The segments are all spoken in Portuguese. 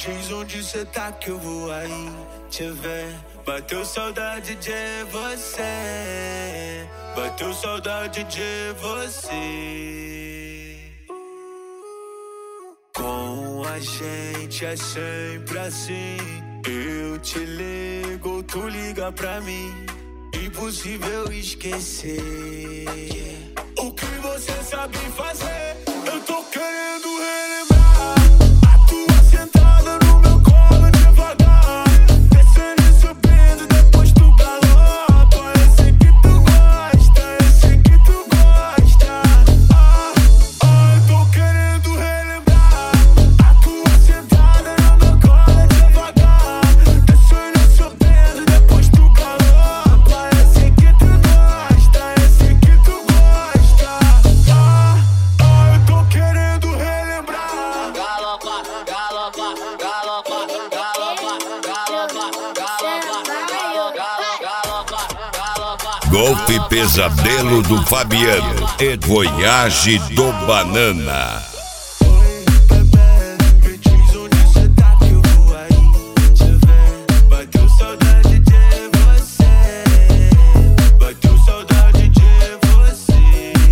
diz onde cê tá que eu vou aí te ver. Bateu saudade de você, bateu saudade de você. Com a gente é sempre assim. Eu te ligo, tu liga pra mim. Impossível esquecer o que você sabe fazer. Eu tô querendo relembrar a tua sentada no meu colo devagar, descendo e subindo, depois tu galopa. Eu sei que tu gosta, eu sei que tu gosta. Eu tô querendo relembrar a tua sentada no meu colo devagar, descendo e subindo, depois tu galopa. Eu sei que tu gosta, eu sei que tu gosta. Eu tô querendo relembrar. Galopa, galopa, galopa, galopa, galopa, galopa, galopa. Golpe Pesadelo do Fabiano e Voyage do Banana. Oi, bebê, me diz onde cê tá que eu vou aí te ver. Bateu saudade de você, bateu saudade de você.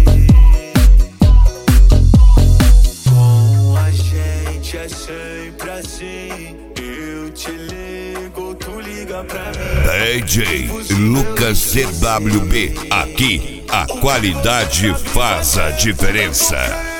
Com a gente é sempre assim. Eu te ligo, tu liga pra mim. DJ Lucas CWB. Aqui a qualidade faz a diferença.